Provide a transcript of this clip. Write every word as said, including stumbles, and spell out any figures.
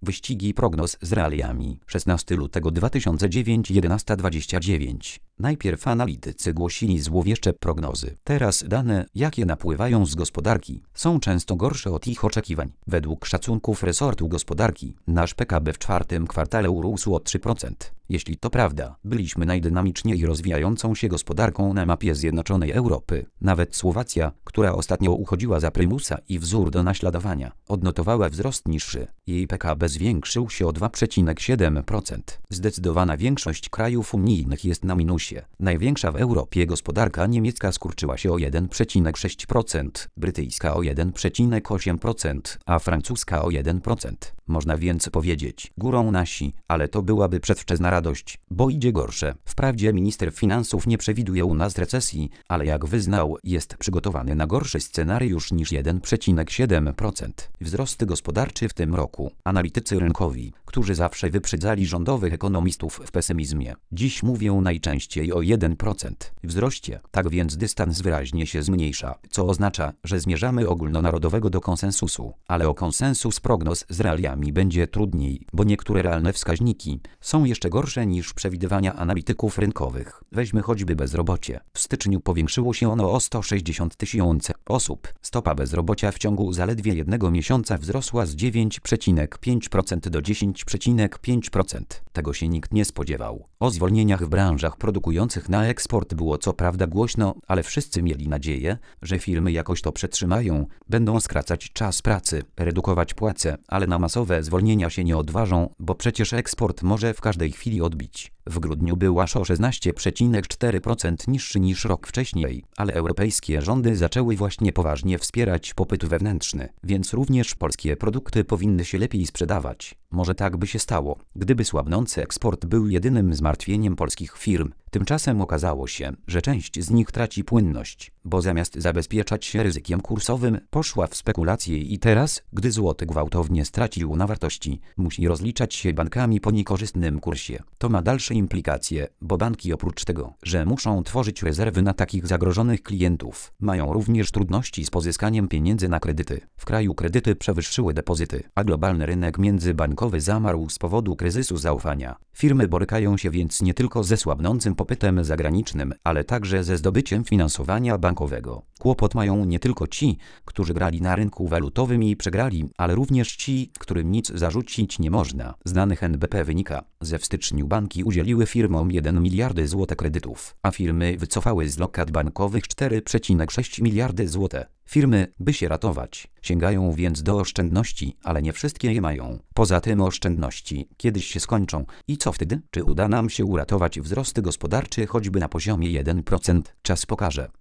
Wyścigi prognoz z realiami. szesnastego lutego dwa tysiące dziewiątego jedenaście dwadzieścia dziewięć. Najpierw analitycy głosili złowieszcze prognozy. Teraz dane, jakie napływają z gospodarki, są często gorsze od ich oczekiwań. Według szacunków resortu gospodarki, nasz P K B w czwartym kwartale urósł o trzy procent. Jeśli to prawda, byliśmy najdynamiczniej rozwijającą się gospodarką na mapie Zjednoczonej Europy. Nawet Słowacja, która ostatnio uchodziła za prymusa i wzór do naśladowania, odnotowała wzrost niższy. Jej P K B zwiększył się o dwa przecinek siedem procent. Zdecydowana większość krajów unijnych jest na minusie. Największa w Europie gospodarka niemiecka skurczyła się o jeden przecinek sześć procent, brytyjska o jeden przecinek osiem procent, a francuska o jeden procent. Można więc powiedzieć, górą nasi, ale to byłaby przedwczesna radość, bo idzie gorsze. Wprawdzie minister finansów nie przewiduje u nas recesji, ale jak wyznał, jest przygotowany na gorszy scenariusz niż jeden przecinek siedem procent. Wzrost gospodarczy w tym roku. Analitycy rynkowi, którzy zawsze wyprzedzali rządowych ekonomistów w pesymizmie, dziś mówią najczęściej o jeden procent wzroście. Tak więc dystans wyraźnie się zmniejsza, co oznacza, że zmierzamy ogólnonarodowego do konsensusu. Ale o konsensus prognoz z realiami będzie trudniej, bo niektóre realne wskaźniki są jeszcze gorsze niż przewidywania analityków rynkowych. Weźmy choćby bezrobocie. W styczniu powiększyło się ono o sto sześćdziesiąt tysięcy osób. Stopa bezrobocia w ciągu zaledwie jednego miesiąca wzrosła z dziewięć przecinek pięć procent do dziesięć przecinek pięć procent. Tego się nikt nie spodziewał. O zwolnieniach w branżach produkujących na eksport było co prawda głośno, ale wszyscy mieli nadzieję, że firmy jakoś to przetrzymają, będą skracać czas pracy, redukować płace, ale na masowe zwolnienia się nie odważą, bo przecież eksport może w każdej chwili odbić. W grudniu był aż o szesnaście przecinek cztery procent niższy niż rok wcześniej, ale europejskie rządy zaczęły właśnie poważnie wspierać popyt wewnętrzny, więc również polskie produkty powinny się lepiej sprzedawać. Może tak by się stało, gdyby słabnący eksport był jedynym zmartwieniem polskich firm. Tymczasem okazało się, że część z nich traci płynność, bo zamiast zabezpieczać się ryzykiem kursowym, poszła w spekulacje i teraz, gdy złoty gwałtownie stracił na wartości, musi rozliczać się bankami po niekorzystnym kursie. To ma dalsze implikacje, bo banki oprócz tego, że muszą tworzyć rezerwy na takich zagrożonych klientów, mają również trudności z pozyskaniem pieniędzy na kredyty. W kraju kredyty przewyższyły depozyty, a globalny rynek międzybankowy zamarł z powodu kryzysu zaufania. Firmy borykają się więc nie tylko ze słabnącym popytem zagranicznym, ale także ze zdobyciem finansowania bankowego. Kłopot mają nie tylko ci, którzy grali na rynku walutowym i przegrali, ale również ci, którym nic zarzucić nie można. Z danych N B P wynika, że w styczniu banki udzieliły firmom jeden miliard złotych kredytów, a firmy wycofały z lokat bankowych cztery przecinek sześć miliardy złotych. Firmy, by się ratować, sięgają więc do oszczędności, ale nie wszystkie je mają. Poza tym oszczędności kiedyś się skończą. I co wtedy? Czy uda nam się uratować wzrost gospodarczy choćby na poziomie jeden procent? Czas pokaże.